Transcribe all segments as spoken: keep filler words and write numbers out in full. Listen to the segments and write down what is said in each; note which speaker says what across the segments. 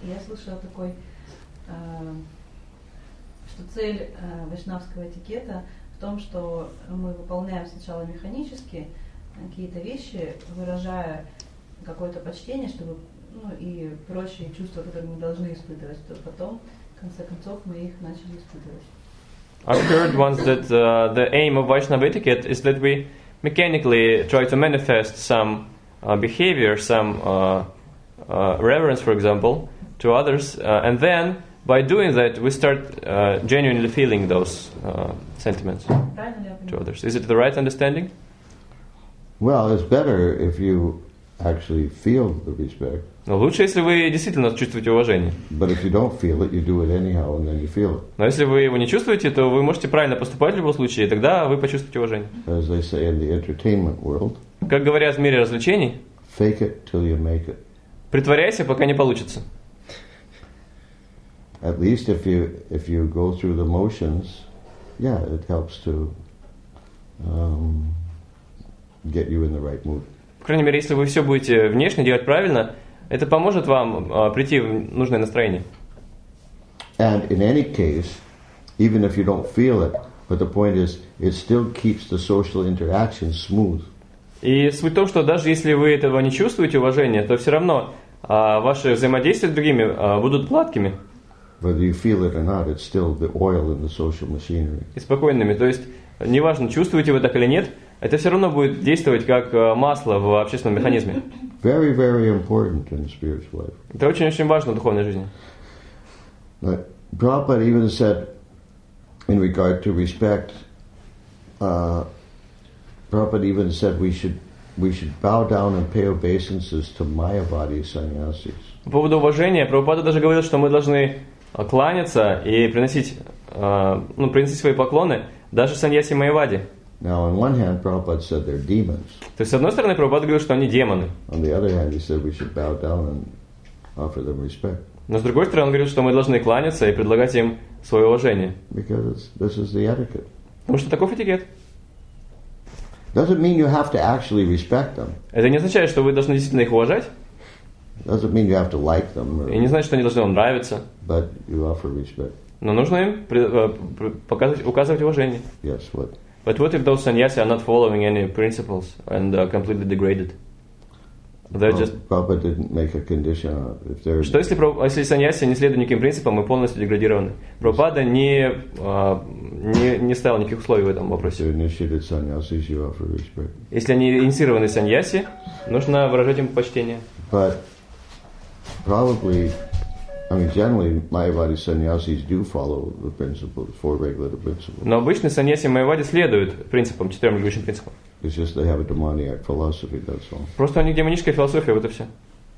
Speaker 1: Я слышала такой, что цель вайшнавского этикета в том, что мы выполняем сначала механически какие-то вещи, выражая какое-то почтение, чтобы, ну, и прочие чувства, которые мы должны испытывать, то потом, в конце концов, мы их начали испытывать.
Speaker 2: I've heard once that uh, the aim of Vaishnava etiquette is that we mechanically try to manifest some uh, behavior, some uh, uh, reverence, for example, to others, uh, and then by doing that we start uh, genuinely feeling those uh, sentiments to others. Is it the right understanding?
Speaker 3: Well, it's better if you actually feel the respect.
Speaker 2: Но лучше, если вы действительно чувствуете уважение.
Speaker 3: But if you don't feel it, you do it anyhow, and then you feel it.
Speaker 2: Но если вы его не чувствуете, то вы можете правильно поступать в любом случае, и тогда вы почувствуете уважение.
Speaker 3: As they say in the entertainment world,
Speaker 2: как говорят в мире развлечений,
Speaker 3: fake it till you make it.
Speaker 2: Притворяйся, пока не получится.
Speaker 3: At least if you if you go through the motions, yeah, it helps to um, get you in the right mood.
Speaker 2: По крайней мере, если вы все будете внешне делать правильно, это поможет вам uh, прийти в нужное настроение.
Speaker 3: And in any case, even if you don't feel it, but the point is, it still keeps the social interaction smooth.
Speaker 2: И суть в том, что даже если вы этого не чувствуете уважения, то все равно uh, ваши взаимодействия с другими uh, будут гладкими.
Speaker 3: Whether you feel it or not, it's still the oil in the social machinery.
Speaker 2: И спокойными. То есть, неважно, чувствуете вы так или нет, это все равно будет действовать как масло в общественном механизме.
Speaker 3: Very, very important in spiritual life.
Speaker 2: Это очень-очень важно в духовной жизни.
Speaker 3: But Prabhupada even said, in regard to respect, uh, Prabhupada even said we should we should bow down and pay obeisances to Mayavadi sannyasis.
Speaker 2: По поводу уважения, Прабхупада даже говорил, что мы должны кланяться и приносить, ну, приносить свои поклоны даже саньяси Майявади.
Speaker 3: Now, on one hand, Prabhupada said they're demons.
Speaker 2: То есть, с одной стороны, Прабхупада говорил, что они демоны.
Speaker 3: On the other hand, he said we should bow down and offer them respect.
Speaker 2: Но с другой стороны, он говорил, что мы должны кланяться и предлагать им свое уважение.
Speaker 3: Because this is the etiquette.
Speaker 2: Потому что таков этикет.
Speaker 3: Doesn't mean you have to actually respect them.
Speaker 2: Это не означает, что вы должны действительно их уважать.
Speaker 3: Doesn't mean you have to like them. Or,
Speaker 2: и не значит, что они должны вам нравиться.
Speaker 3: But you offer respect.
Speaker 2: Но нужно им показывать, указывать уважение.
Speaker 3: Yes, what?
Speaker 2: But what if those sannyasi are not following any principles and are completely degraded? They're just...
Speaker 3: Prabhupada didn't make a condition on it. If they're...
Speaker 2: Что если, если саньяси не следуют никаким принципам и полностью деградированы? Прабхупада не, не, не ставил никаких условий в этом вопросе. Если они инициированы саньяси, нужно выражать им почтение.
Speaker 3: But probably, I mean, generally, Mayavadi sannyasis do follow the principles, four regulative principles.
Speaker 2: Но обычно саньяси Майявади следуют принципам, четырем регулирующим принципам.
Speaker 3: It's just they have a demoniac philosophy, that's all.
Speaker 2: Просто у них демоническая философия, вот и все.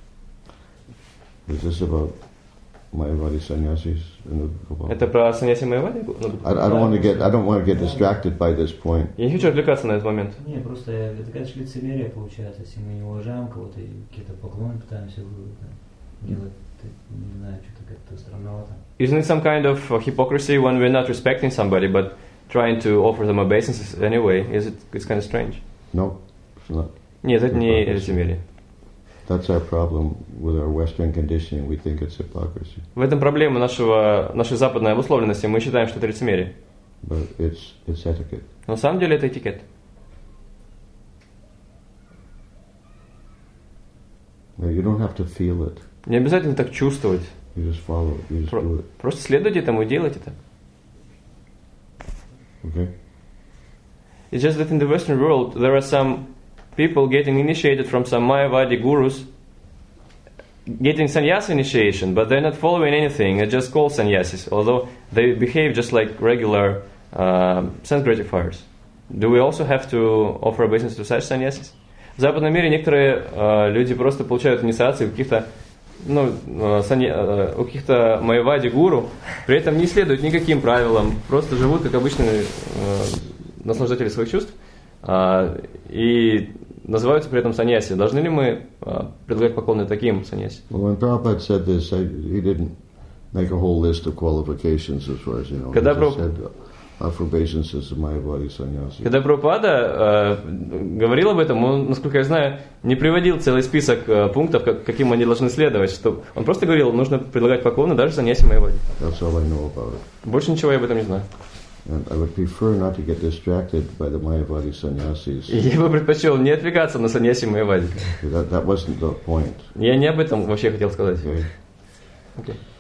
Speaker 3: Is this about Mayavadi sannyasis?
Speaker 2: Это про саньяси Майявади?
Speaker 3: I, I don't want to get, I don't want to get distracted by this point.
Speaker 2: Я не хочу отвлекаться на этот момент.
Speaker 4: Не, просто это, конечно, лицемерие получается, если мы не уважаем кого-то и какие-то поклоны пытаемся делать, не знаю, что-то как-то странновато.
Speaker 2: Isn't it some kind of hypocrisy when we're not respecting somebody, but trying to offer them obeisances anyway? Is it? It's kind of strange.
Speaker 3: No, it's not.
Speaker 2: Нет, это не лицемерие.
Speaker 3: That's our problem with our Western conditioning. We think it's hypocrisy.
Speaker 2: В этом проблема нашего нашей западной обусловленности. Мы считаем, что это лицемерие.
Speaker 3: But it's it's etiquette.
Speaker 2: Но на самом деле это этикет.
Speaker 3: No, you don't have to feel it.
Speaker 2: Не обязательно так чувствовать.
Speaker 3: You just follow it. You just
Speaker 2: Про-
Speaker 3: do it.
Speaker 2: Просто следуйте этому и делайте это.
Speaker 3: Okay.
Speaker 2: It's just that in the Western world there are some people getting initiated from some Mayavadi gurus, getting sannyasa initiation, but they're not following anything. It's just called sannyasis, although they behave just like regular uh, sense gratifiers. Do we also have to offer obeisance to such sannyasis? В западном мире некоторые uh, люди просто получают инициации у каких-то, ну, uh, санья, uh, у каких-то Майявади гуру, при этом не следуют никаким правилам, просто живут как обычные uh, наслаждатели своих чувств uh, и называются при этом саньяси. Должны ли мы uh, предлагать поклоны таким саньяси?
Speaker 3: Well, when Prabhupada said this, I, he didn't make a whole list of qualifications as far as you know.
Speaker 2: Когда
Speaker 3: He just
Speaker 2: Праб-
Speaker 3: said, of obeisances of Mayavadi sannyasi.
Speaker 2: Когда Прабхупада э, говорил об этом, он, насколько я знаю, не приводил целый список э, пунктов, как, каким они должны следовать. Что он просто говорил, нужно предлагать поклоны даже саньяси Майявади.
Speaker 3: That's all I know about it.
Speaker 2: Больше ничего я об этом не знаю.
Speaker 3: And I would prefer not to get distracted by the Mayavadi sannyasis.
Speaker 2: И я бы предпочел не отвлекаться на саньяси Майявади.
Speaker 3: That, that wasn't the point.
Speaker 2: Я не об этом вообще хотел сказать.
Speaker 3: Okay.
Speaker 2: Okay.